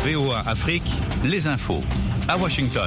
VOA Afrique, les infos. À Washington.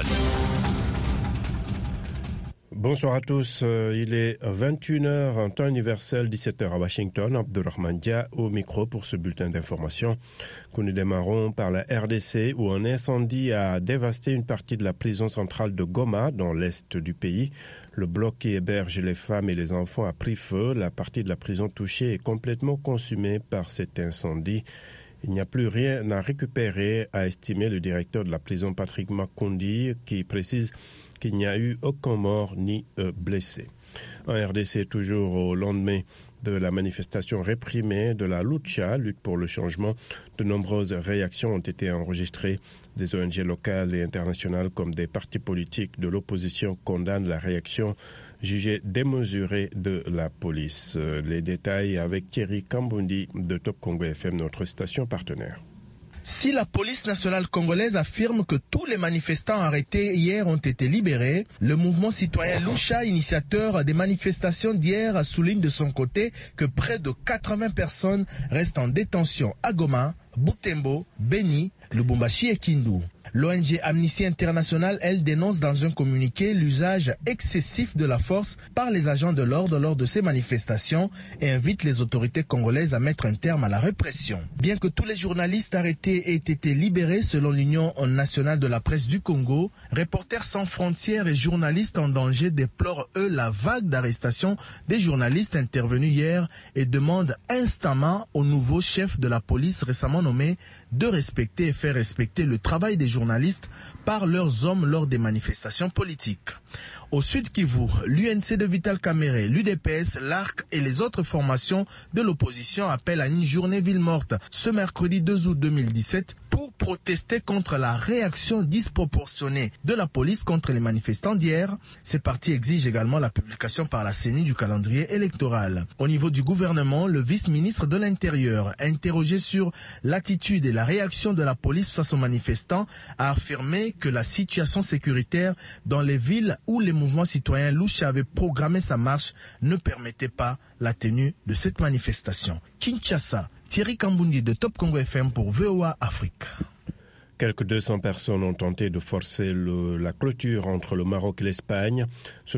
Bonsoir à tous, il est 21h en temps universel, 17h à Washington. Abdurrahman Dia au micro pour ce bulletin d'information que nous démarrons par la RDC où un incendie a dévasté une partie de la prison centrale de Goma dans l'est du pays. Le bloc qui héberge les femmes et les enfants a pris feu. La partie de la prison touchée est complètement consumée par cet incendie. Il n'y a plus rien à récupérer, a estimé le directeur de la prison Patrick Makundi, qui précise qu'il n'y a eu aucun mort ni blessé. En RDC, toujours au lendemain de la manifestation réprimée de la Lucha, lutte pour le changement, de nombreuses réactions ont été enregistrées. Des ONG locales et internationales comme des partis politiques de l'opposition condamnent la réaction jugée démesurée de la police. Les détails avec Thierry Kambundi de Top Congo FM, notre station partenaire. Si la police nationale congolaise affirme que tous les manifestants arrêtés hier ont été libérés, le mouvement citoyen Lucha, initiateur des manifestations d'hier, souligne de son côté que près de 80 personnes restent en détention à Goma, Butembo, Beni, Lubumbashi et Kindu. L'ONG Amnesty International, elle, dénonce dans un communiqué l'usage excessif de la force par les agents de l'ordre lors de ces manifestations et invite les autorités congolaises à mettre un terme à la répression. Bien que tous les journalistes arrêtés aient été libérés selon l'Union nationale de la presse du Congo, Reporters sans frontières et journalistes en danger déplorent, eux, la vague d'arrestations des journalistes intervenus hier et demandent instamment au nouveau chef de la police récemment nommé de respecter et faire respecter le travail des journalistes par leurs hommes lors des manifestations politiques. Au Sud Kivu, l'UNC de Vital Kamerhe, l'UDPS, l'ARC et les autres formations de l'opposition appellent à une journée ville morte ce mercredi 2 août 2017 pour protester contre la réaction disproportionnée de la police contre les manifestants d'hier. Ces partis exigent également la publication par la CENI du calendrier électoral. Au niveau du gouvernement, le vice-ministre de l'Intérieur, interrogé sur l'attitude et la réaction de la police face aux manifestants, a affirmé que la situation sécuritaire dans les villes où les mouvements citoyens Lucha avait programmé sa marche ne permettait pas la tenue de cette manifestation. Kinshasa, Thierry Kambundi de Top Congo FM pour VOA Afrique. Quelques 200 personnes ont tenté de forcer la clôture entre le Maroc et l'Espagne.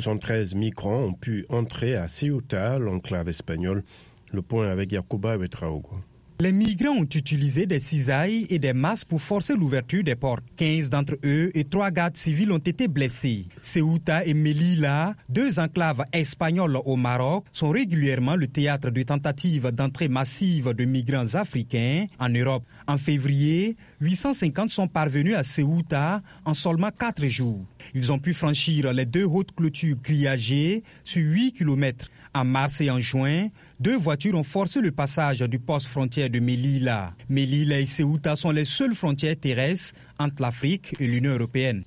73 migrants ont pu entrer à Ceuta, l'enclave espagnole. Le point avec Yacouba Ouetraogo. Les migrants ont utilisé des cisailles et des masses pour forcer l'ouverture des portes. 15 d'entre eux et 3 gardes civils ont été blessés. Ceuta et Melilla, 2 enclaves espagnoles au Maroc, sont régulièrement le théâtre de tentatives d'entrée massive de migrants africains en Europe. En février, 850 sont parvenus à Ceuta en seulement 4 jours. Ils ont pu franchir les 2 hautes clôtures grillagées sur 8 km. En mars et en juin, 2 voitures ont forcé le passage du poste frontière de Melilla. Melilla et Ceuta sont les seules frontières terrestres entre l'Afrique et l'Union européenne.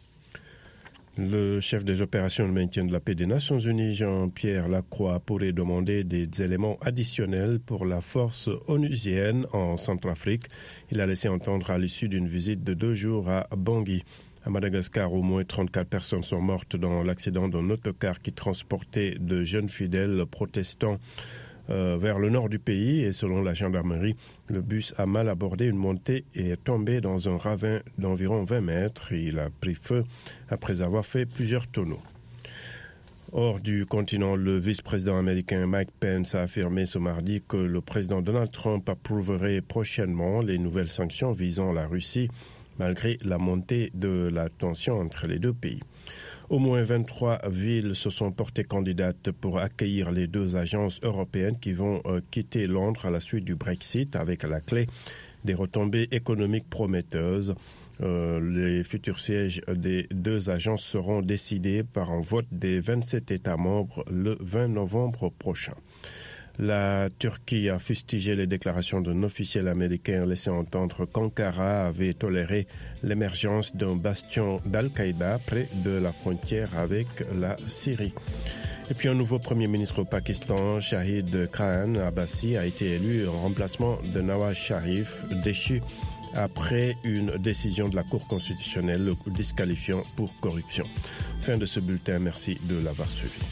Le chef des opérations de maintien de la paix des Nations Unies, Jean-Pierre Lacroix, pourrait demander des éléments additionnels pour la force onusienne en Centrafrique. Il a laissé entendre à l'issue d'une visite de 2 jours à Bangui. À Madagascar, au moins 34 personnes sont mortes dans l'accident d'un autocar qui transportait de jeunes fidèles protestants vers le nord du pays. Et selon la gendarmerie, le bus a mal abordé une montée et est tombé dans un ravin d'environ 20 mètres. Il a pris feu après avoir fait plusieurs tonneaux. Hors du continent, le vice-président américain Mike Pence a affirmé ce mardi que le président Donald Trump approuverait prochainement les nouvelles sanctions visant la Russie, malgré la montée de la tension entre les 2 pays. Au moins 23 villes se sont portées candidates pour accueillir les 2 agences européennes qui vont quitter Londres à la suite du Brexit, avec à la clé des retombées économiques prometteuses. Les futurs sièges des 2 agences seront décidés par un vote des 27 États membres le 20 novembre prochain. La Turquie a fustigé les déclarations d'un officiel américain laissant entendre qu'Ankara avait toléré l'émergence d'un bastion d'Al-Qaïda près de la frontière avec la Syrie. Et puis un nouveau Premier ministre au Pakistan, Shahid Khan Abbasi, a été élu en remplacement de Nawaz Sharif, déchu après une décision de la Cour constitutionnelle le disqualifiant pour corruption. Fin de ce bulletin, merci de l'avoir suivi.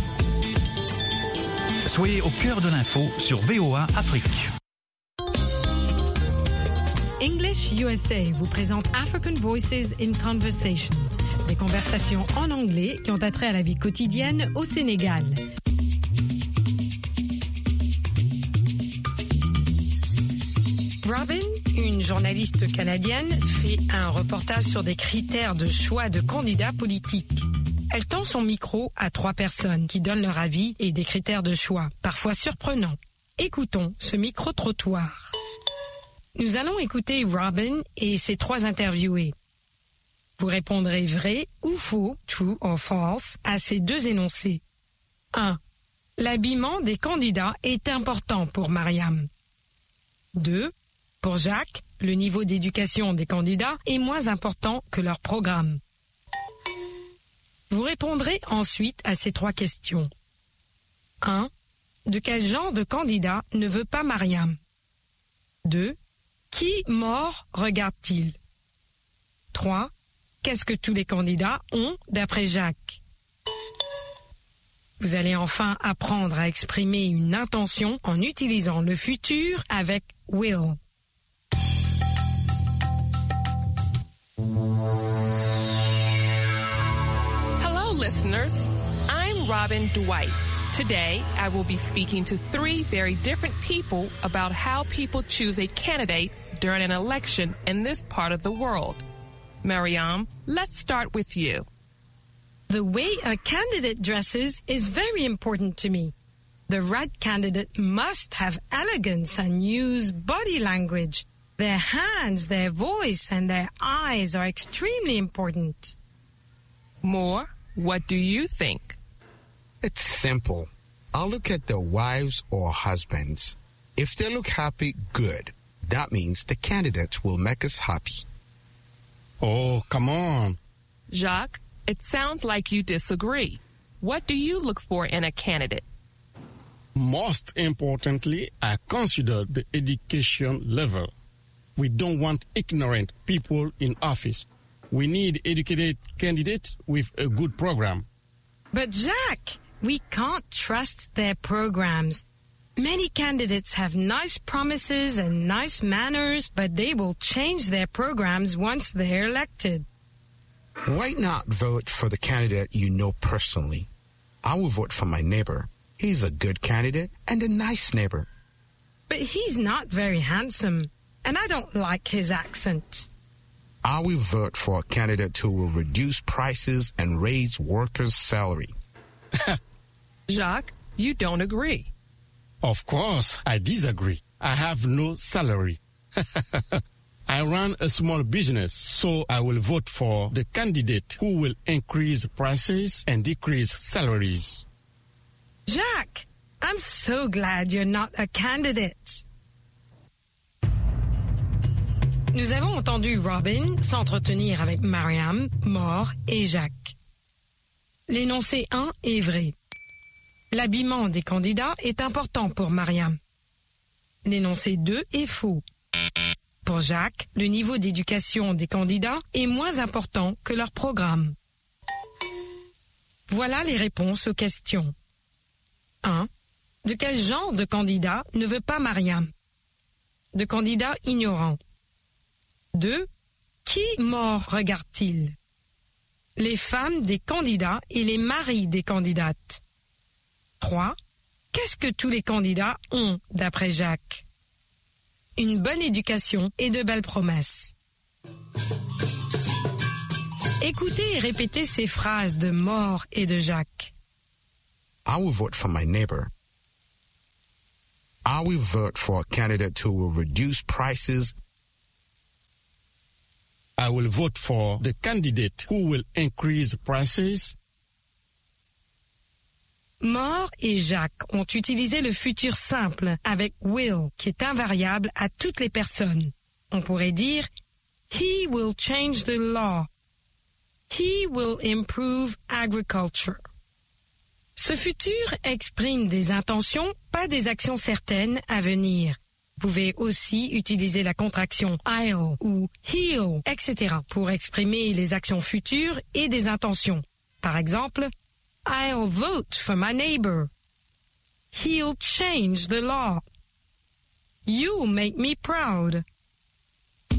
Soyez au cœur de l'info sur VOA Afrique. English USA vous présente African Voices in Conversation, des conversations en anglais qui ont attrait à la vie quotidienne au Sénégal. Robin, une journaliste canadienne, fait un reportage sur des critères de choix de candidats politiques. Elle tend son micro à 3 personnes qui donnent leur avis et des critères de choix, parfois surprenants. Écoutons ce micro-trottoir. Nous allons écouter Robin et ses 3 interviewés. Vous répondrez vrai ou faux, true or false, à ces 2 énoncés. 1. L'habillement des candidats est important pour Mariam. 2. Pour Jacques, le niveau d'éducation des candidats est moins important que leur programme. Vous répondrez ensuite à ces 3 questions. 1. De quel genre de candidat ne veut pas Mariam? 2. Qui mort regarde-t-il? 3. Qu'est-ce que tous les candidats ont d'après Jacques? Vous allez enfin apprendre à exprimer une intention en utilisant le futur avec will. Hello, listeners. I'm Robin Dwight. Today, I will be speaking to 3 very different people about how people choose a candidate during an election in this part of the world. Mariam, let's start with you. The way a candidate dresses is very important to me. The right candidate must have elegance and use body language. Their hands, their voice, and their eyes are extremely important. Moore, what do you think? It's simple. I'll look at their wives or husbands. If they look happy, good. That means the candidate will make us happy. Oh, come on. Jacques, it sounds like you disagree. What do you look for in a candidate? Most importantly, I consider the education level. We don't want ignorant people in office. We need educated candidates with a good program. But Jacques, we can't trust their programs. Many candidates have nice promises and nice manners, but they will change their programs once they're elected. Why not vote for the candidate you know personally? I will vote for my neighbor. He's a good candidate and a nice neighbor. But he's not very handsome, and I don't like his accent. I will vote for a candidate who will reduce prices and raise workers' salary. Jacques, you don't agree. Of course, I disagree. I have no salary. I run a small business, so I will vote for the candidate who will increase prices and decrease salaries. Jacques, I'm so glad you're not a candidate. Nous avons entendu Robin s'entretenir avec Mariam, Moore et Jacques. L'énoncé 1 est vrai. L'habillement des candidats est important pour Mariam. L'énoncé 2 est faux. Pour Jacques, le niveau d'éducation des candidats est moins important que leur programme. Voilà les réponses aux questions. 1. De quel genre de candidat ne veut pas Mariam? De candidat ignorant. 2. Qui mort regarde-t-il? Les femmes des candidats et les maris des candidates. 3. Qu'est-ce que tous les candidats ont d'après Jacques? Une bonne éducation et de belles promesses. Écoutez et répétez ces phrases de Moore et de Jacques. I will vote for my neighbor. I will vote for a candidate who will reduce prices. I will vote for the candidate who will increase prices. Moore et Jacques ont utilisé le futur simple avec will, qui est invariable à toutes les personnes. On pourrait dire « He will change the law ». « He will improve agriculture ». Ce futur exprime des intentions, pas des actions certaines à venir. Vous pouvez aussi utiliser la contraction I'll ou he'll, etc. pour exprimer les actions futures et des intentions. Par exemple, I'll vote for my neighbor. He'll change the law. You'll make me proud.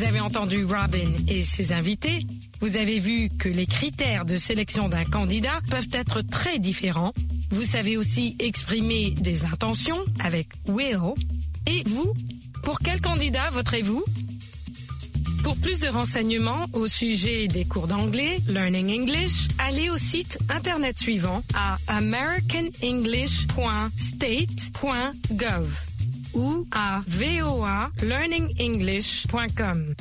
Vous avez entendu Robin et ses invités. Vous avez vu que les critères de sélection d'un candidat peuvent être très différents. Vous savez aussi exprimer des intentions avec will. Et vous, pour quel candidat voterez-vous? Pour plus de renseignements au sujet des cours d'anglais, Learning English, allez au site internet suivant à americanenglish.state.gov ou à voalearningenglish.com.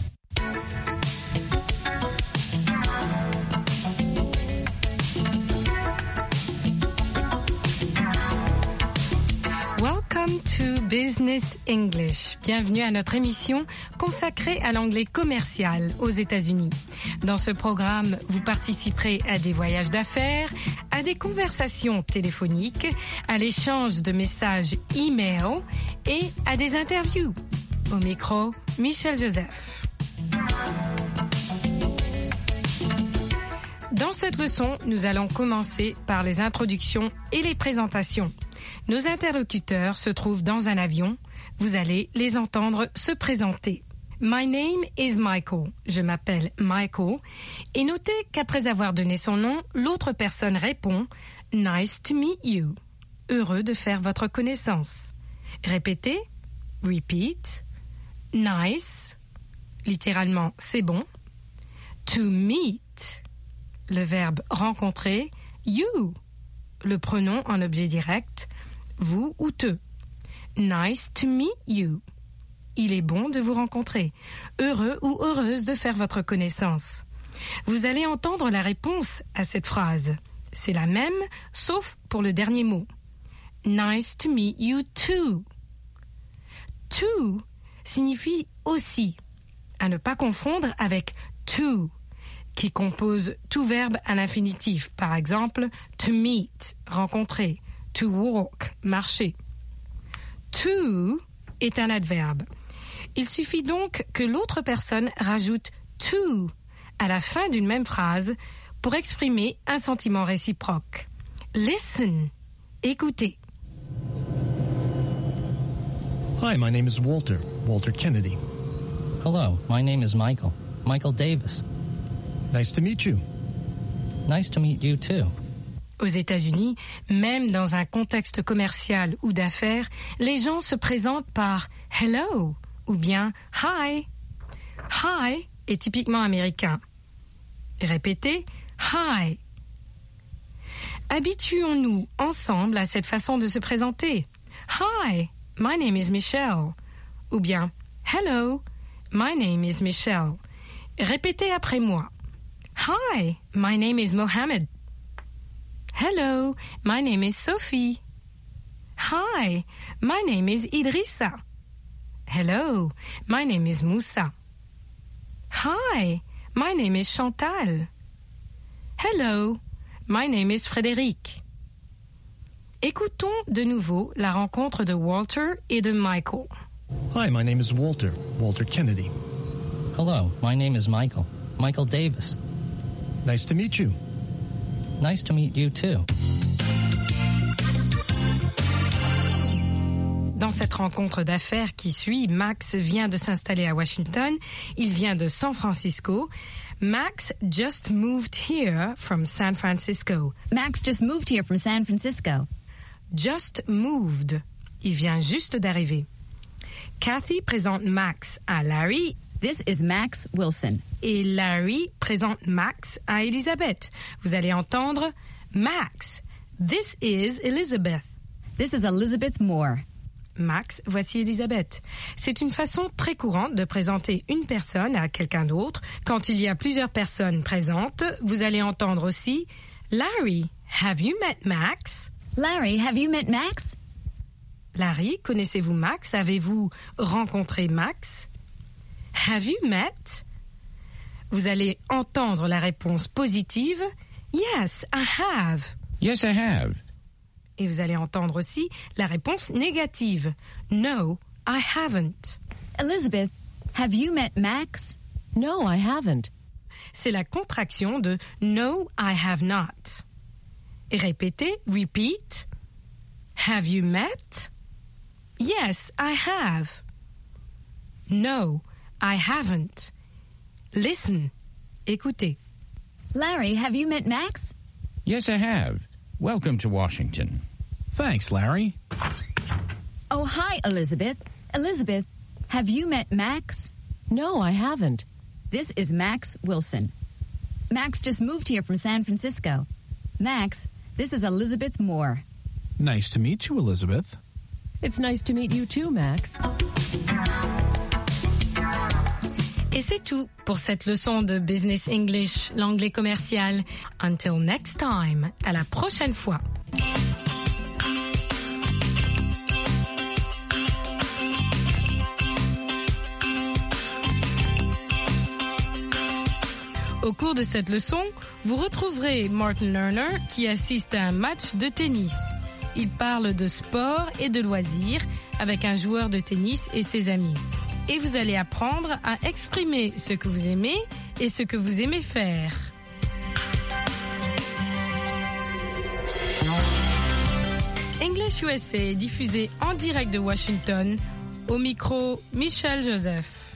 Welcome to Business English. Bienvenue à notre émission consacrée à l'anglais commercial aux États-Unis. Dans ce programme, vous participerez à des voyages d'affaires, à des conversations téléphoniques, à l'échange de messages e-mail et à des interviews. Au micro, Michel Joseph. Dans cette leçon, nous allons commencer par les introductions et les présentations. Nos interlocuteurs se trouvent dans un avion. Vous allez les entendre se présenter. My name is Michael. Je m'appelle Michael. Et notez qu'après avoir donné son nom, l'autre personne répond « Nice to meet you ». Heureux de faire votre connaissance. Répétez. Repeat. Nice. Littéralement, c'est bon. To meet. Le verbe rencontrer. You. Le pronom en objet direct. Vous ou te. Nice to meet you. Il est bon de vous rencontrer. Heureux ou heureuse de faire votre connaissance. Vous allez entendre la réponse à cette phrase. C'est la même, sauf pour le dernier mot. Nice to meet you too. To signifie aussi. À ne pas confondre avec to, qui compose tout verbe à l'infinitif. Par exemple, to meet, rencontrer. To walk, marcher. To est un adverbe. Il suffit donc que l'autre personne rajoute to à la fin d'une même phrase pour exprimer un sentiment réciproque. Listen, écoutez. Hi, my name is Walter Kennedy. Hello, my name is Michael Davis. Nice to meet you. Nice to meet you too. Aux États-Unis, même dans un contexte commercial ou d'affaires, les gens se présentent par « hello » ou bien « hi ». « Hi » est typiquement américain. Répétez « hi ». Habituons-nous ensemble à cette façon de se présenter. « Hi, my name is Michelle » ou bien « hello, my name is Michelle ». Répétez après moi. « Hi, my name is Mohammed ». Hello, my name is Sophie. Hi, my name is Idrissa. Hello, my name is Moussa. Hi, my name is Chantal. Hello, my name is Frédéric. Écoutons de nouveau la rencontre de Walter et de Michael. Hi, my name is Walter Kennedy. Hello, my name is Michael Davis. Nice to meet you. Nice to meet you too. Dans cette rencontre d'affaires qui suit, Max vient de s'installer à Washington. Il vient de San Francisco. Max just moved here from San Francisco. Max just moved here from San Francisco. Just moved. Il vient juste d'arriver. Kathy présente Max à Larry. This is Max Wilson. Et Larry présente Max à Elizabeth. Vous allez entendre Max. This is Elizabeth. This is Elizabeth Moore. Max, voici Elizabeth. C'est une façon très courante de présenter une personne à quelqu'un d'autre. Quand il y a plusieurs personnes présentes, vous allez entendre aussi Larry, have you met Max? Larry, have you met Max? Larry, connaissez-vous Max? Avez-vous rencontré Max? Have you met? Vous allez entendre la réponse positive. Yes, I have. Yes, I have. Et vous allez entendre aussi la réponse négative. No, I haven't. Elizabeth, have you met Max? No, I haven't. C'est la contraction de No, I have not. Et répétez, repeat. Have you met? Yes, I have. No, I haven't. Listen. Écoutez. Larry, have you met Max? Yes, I have. Welcome to Washington. Thanks, Larry. Oh, hi, Elizabeth. Elizabeth, have you met Max? No, I haven't. This is Max Wilson. Max just moved here from San Francisco. Max, this is Elizabeth Moore. Nice to meet you, Elizabeth. It's nice to meet you too, Max. Et c'est tout pour cette leçon de Business English, l'anglais commercial. Until next time, à la prochaine fois. Au cours de cette leçon, vous retrouverez Martin Lerner qui assiste à un match de tennis. Il parle de sport et de loisirs avec un joueur de tennis et ses amis. Et vous allez apprendre à exprimer ce que vous aimez et ce que vous aimez faire. English USA est diffusé en direct de Washington. Au micro, Michel Joseph.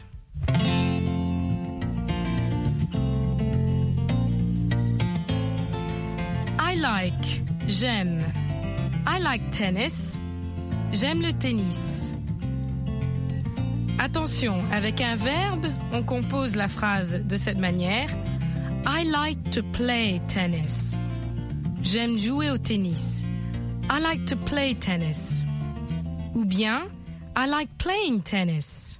I like, j'aime. I like tennis. J'aime le tennis. Attention, avec un verbe, on compose la phrase de cette manière. I like to play tennis. J'aime jouer au tennis. I like to play tennis. Ou bien, I like playing tennis.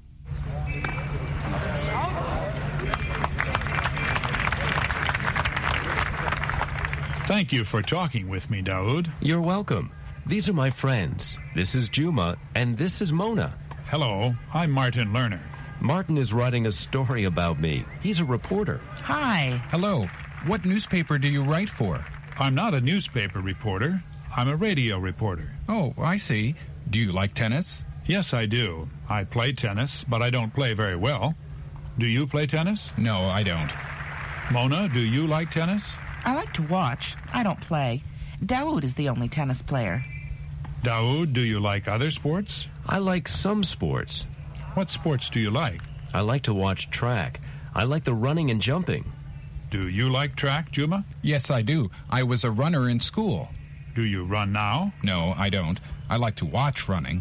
Thank you for talking with me, Daoud. You're welcome. These are my friends. This is Juma, and this is Mona. Hello, I'm Martin Lerner. Martin is writing a story about me. He's a reporter. Hi. Hello. What newspaper do you write for? I'm not a newspaper reporter. I'm a radio reporter. Oh, I see. Do you like tennis? Yes, I do. I play tennis, but I don't play very well. Do you play tennis? No, I don't. Mona, do you like tennis? I like to watch. I don't play. Daoud is the only tennis player. Daoud, do you like other sports? I like some sports. What sports do you like? I like to watch track. I like the running and jumping. Do you like track, Juma? Yes, I do. I was a runner in school. Do you run now? No, I don't. I like to watch running.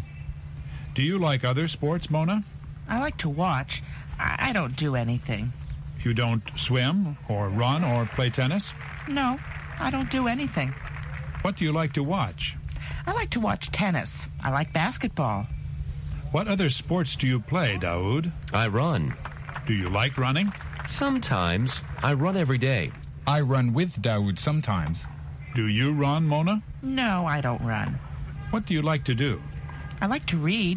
Do you like other sports, Mona? I like to watch. I don't do anything. You don't swim or run or play tennis? No, I don't do anything. What do you like to watch? I like to watch tennis. I like basketball. What other sports do you play, Daoud? I run. Do you like running? Sometimes. I run every day. I run with Daoud sometimes. Do you run, Mona? No, I don't run. What do you like to do? I like to read.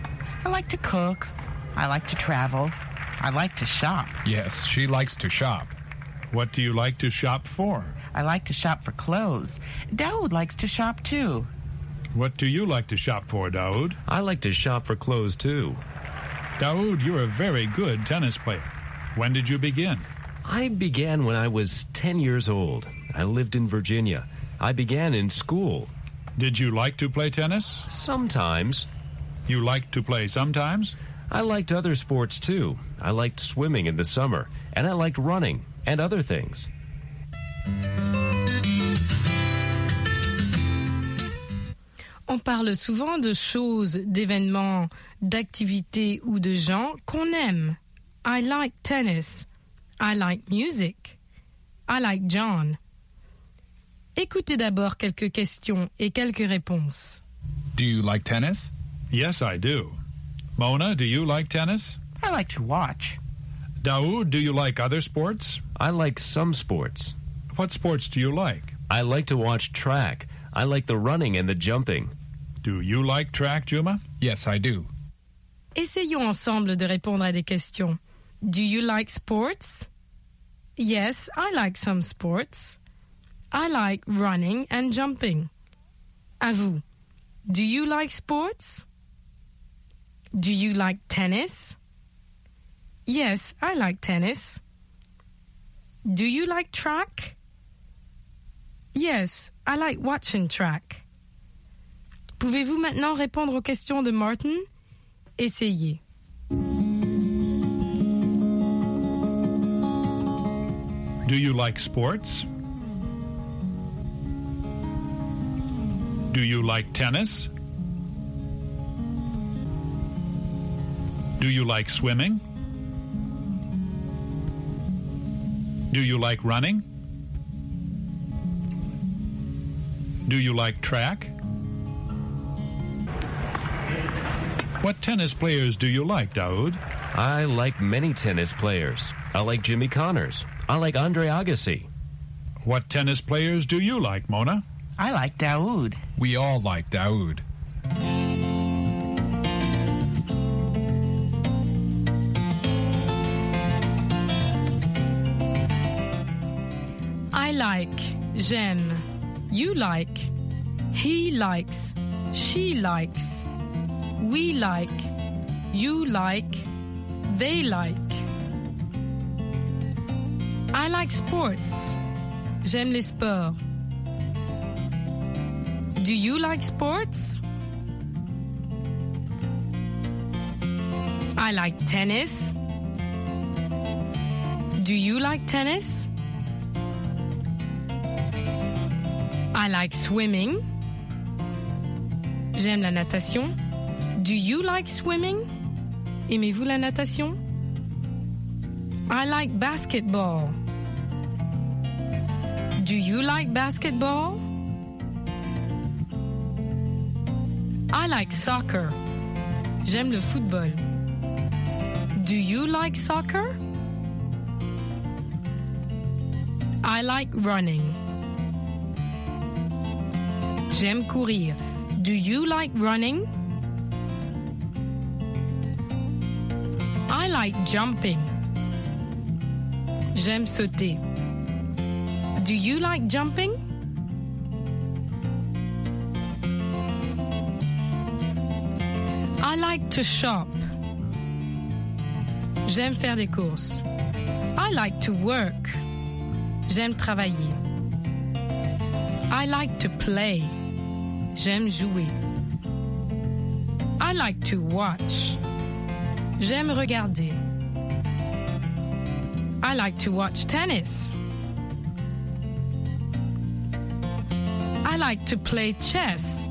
I like to cook. I like to travel. I like to shop. Yes, she likes to shop. What do you like to shop for? I like to shop for clothes. Daoud likes to shop too. What do you like to shop for, Daoud? I like to shop for clothes too. Daoud, you're a very good tennis player. When did you begin? I began when I was 10 years old. I lived in Virginia. I began in school. Did you like to play tennis? Sometimes. You liked to play sometimes? I liked other sports too. I liked swimming in the summer, and I liked running and other things. On parle souvent de choses, d'événements, d'activités ou de gens qu'on aime. I like tennis. I like music. I like John. Écoutez d'abord quelques questions et quelques réponses. Do you like tennis? Yes, I do. Mona, do you like tennis? I like to watch. Daoud, do you like other sports? I like some sports. What sports do you like? I like to watch track. I like the running and the jumping. Do you like track, Juma? Yes, I do. Essayons ensemble de répondre à des questions. Do you like sports? Yes, I like some sports. I like running and jumping. À vous. Do you like sports? Do you like tennis? Yes, I like tennis. Do you like track? Yes, I like watching track. Pouvez-vous maintenant répondre aux questions de Martin? Essayez. Do you like sports? Do you like tennis? Do you like swimming? Do you like running? Do you like track? What tennis players do you like, Daoud? I like many tennis players. I like Jimmy Connors. I like Andre Agassi. What tennis players do you like, Mona? I like Daoud. We all like Daoud. I like, j'aime, you like, he likes, she likes, we like, you like, they like. I like sports. J'aime les sports. Do you like sports? I like tennis. Do you like tennis? I like swimming. J'aime la natation. Do you like swimming? Aimez-vous la natation? I like basketball. Do you like basketball? I like soccer. J'aime le football. Do you like soccer? I like running. J'aime courir. Do you like running? I like jumping. J'aime sauter. Do you like jumping? I like to shop. J'aime faire des courses. I like to work. J'aime travailler. I like to play. J'aime jouer. I like to watch. J'aime regarder. I like to watch tennis. I like to play chess.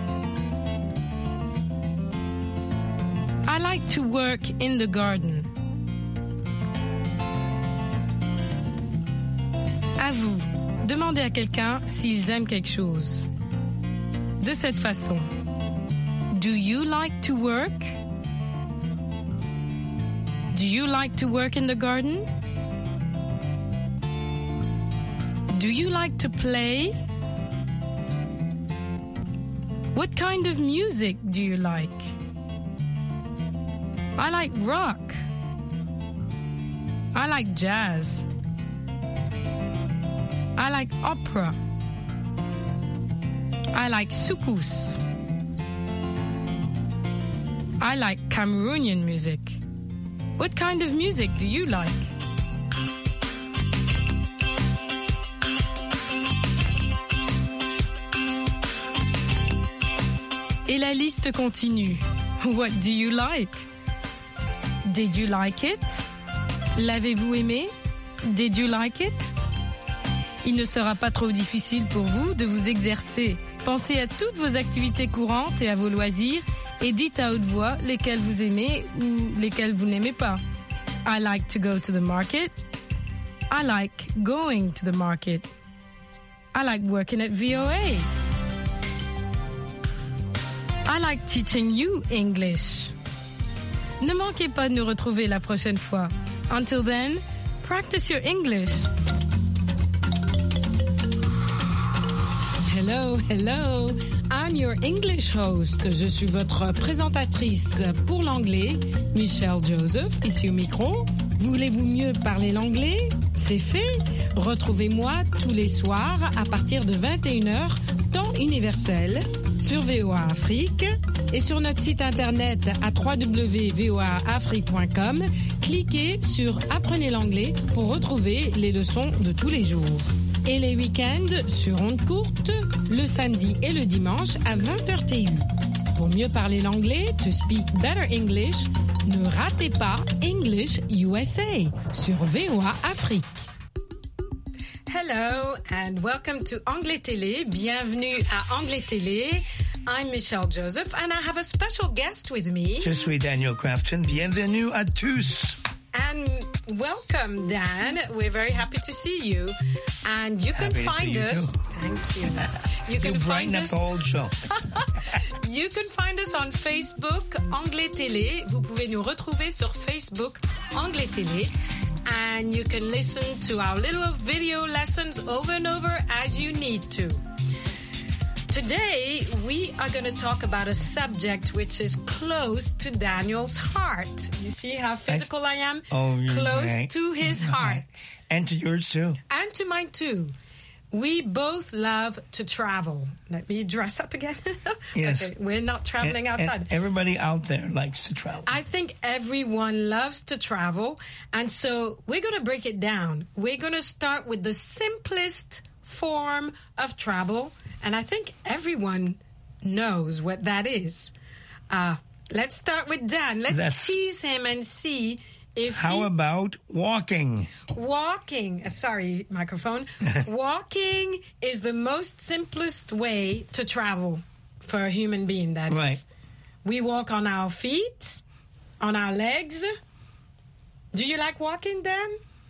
I like to work in the garden. À vous, demandez à quelqu'un s'ils aiment quelque chose. De cette façon. Do you like to work? Do you like to work in the garden? Do you like to play? What kind of music do you like? I like rock. I like jazz. I like opera. I like soukous. I like Cameroonian music. What kind of music do you like? Et la liste continue. What do you like? Did you like it? L'avez-vous aimé? Did you like it? Il ne sera pas trop difficile pour vous de vous exercer. Pensez à toutes vos activités courantes et à vos loisirs et dites à haute voix lesquelles vous aimez ou lesquelles vous n'aimez pas. I like to go to the market. I like going to the market. I like working at VOA. I like teaching you English. Ne manquez pas de nous retrouver la prochaine fois. Until then, practice your English. Hello, hello. I'm your English host. Je suis votre présentatrice pour l'anglais, Michelle Joseph, ici au micro. Voulez-vous mieux parler l'anglais? C'est fait. Retrouvez-moi tous les soirs à partir de 21h, temps universel, sur VOA Afrique et sur notre site internet à www.voaafrique.com. Cliquez sur Apprenez l'anglais pour retrouver les leçons de tous les jours. Et les week-ends sur ondes courtes, le samedi et le dimanche à 20h TU. Pour mieux parler l'anglais, to speak better English, ne ratez pas English USA sur VOA Afrique. Hello and welcome to Anglais Télé. Bienvenue à Anglais Télé. I'm Michelle Joseph and I have a special guest with me. Je suis Daniel Crafton. Bienvenue à tous. And welcome, Dan. We're very happy to see you. And you can find us. Thank you. You can find us. The whole show. You can find us on Facebook, Anglais Télé. Vous pouvez nous retrouver sur Facebook, Anglais Télé. And you can listen to our little video lessons over and over as you need to. Today, we are going to talk about a subject which is close to Daniel's heart. You see how physical I am? Oh, you're close right. to his heart. And to yours too. And to mine too. We both love to travel. Let me dress up again. Yes. Okay, we're not traveling outside. And everybody out there likes to travel. I think everyone loves to travel. And so we're going to break it down. We're going to start with the simplest form of travel. And I think everyone knows what that is. Let's start with Dan. Let's tease him and see if How about walking? Walking. Sorry, microphone. Walking is the most simplest way to travel for a human being, that is. Right. We walk on our feet, on our legs. Do you like walking, Dan?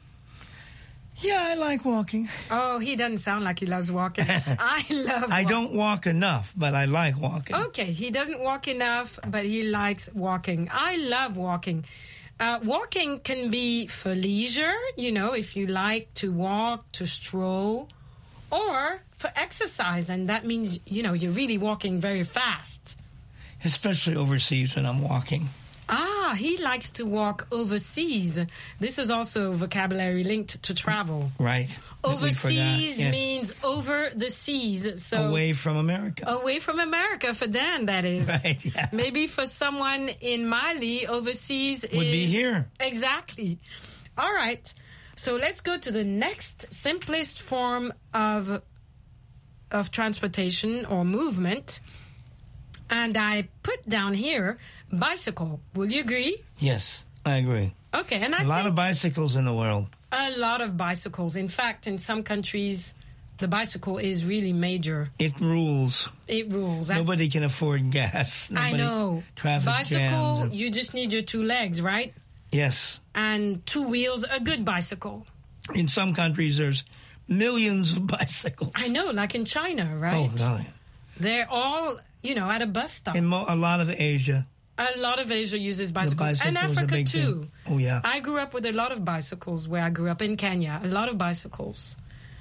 Yeah, I like walking. Oh, he doesn't sound like he loves walking. I love walking. I don't walk enough, but I like walking. Okay, he doesn't walk enough, but he likes walking. I love walking. Walking can be for leisure, you know, if you like to walk, to stroll, or for exercise, and that means, you know, you're really walking very fast. Especially overseas when I'm walking. He likes to walk overseas. This is also vocabulary linked to travel. Right. Overseas means over the seas. So away from America. Away from America for Dan, that is. Right, yeah. Maybe for someone in Mali, overseas would be here. Exactly. All right. So let's go to the next simplest form of transportation or movement. And I put down here bicycle. Will you agree? Yes, I agree. Okay, and a lot of bicycles in the world. A lot of bicycles. In fact, in some countries, the bicycle is really major. It rules. It rules. Nobody can afford gas. I know. Traffic bicycle, jams. You just need your two legs, right? Yes. And two wheels, a good bicycle. In some countries, there's millions of bicycles. I know, like in China, right? Oh, no. They're all, you know, at a bus stop. In a lot of Asia. A lot of Asia uses bicycles. And Africa, too. Thing. Oh, yeah. I grew up with a lot of bicycles where I grew up in Kenya. A lot of bicycles.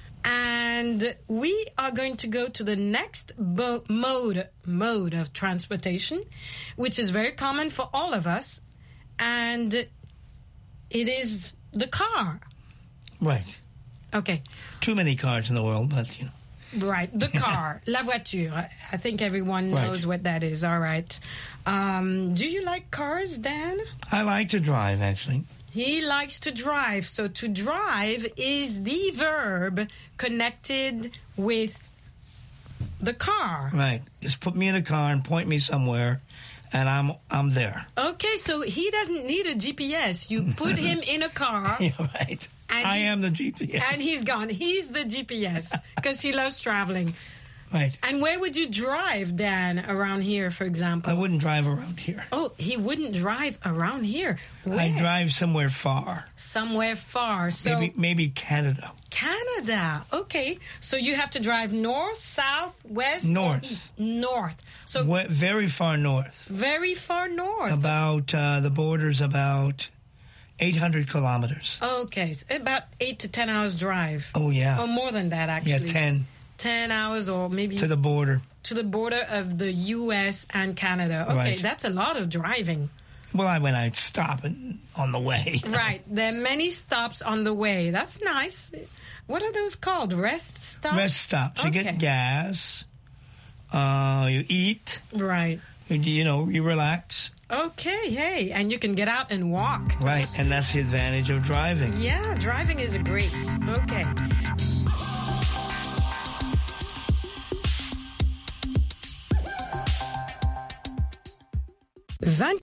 And we are going to go to the next mode of transportation, which is very common for all of us. And it is the car. Right. Okay. Too many cars in the world, but, you know. Right, the car, la voiture. I think everyone knows what that is. All right. Do you like cars, Dan? I like to drive, actually. He likes to drive. So to drive is the verb connected with the car. Right. Just put me in a car and point me somewhere, and I'm there. Okay, so he doesn't need a GPS. You put him in a car. Yeah, right. I am the GPS. And he's gone. He's the GPS because he loves traveling. Right. And where would you drive, Dan, around here, for example? I wouldn't drive around here. Oh, he wouldn't drive around here. Where? I drive somewhere far. Somewhere far. So maybe Canada. Canada. Okay. So you have to drive north, south, west, north. Or east? North. So very far north. Very far north. About the border's about 800 kilometers. Okay. So about 8 to 10 hours drive. Oh, yeah. Or more than that, actually. Yeah, 10. 10 hours or maybe... To the border. To the border of the U.S. and Canada. Okay, right. That's a lot of driving. Well, I'd stop on the way. Right. There are many stops on the way. That's nice. What are those called? Rest stops? Rest stops. Okay. You get gas. You eat. Right. You relax. Okay, hey, and you can get out and walk. Right, and that's the advantage of driving. Yeah, driving is great. Okay.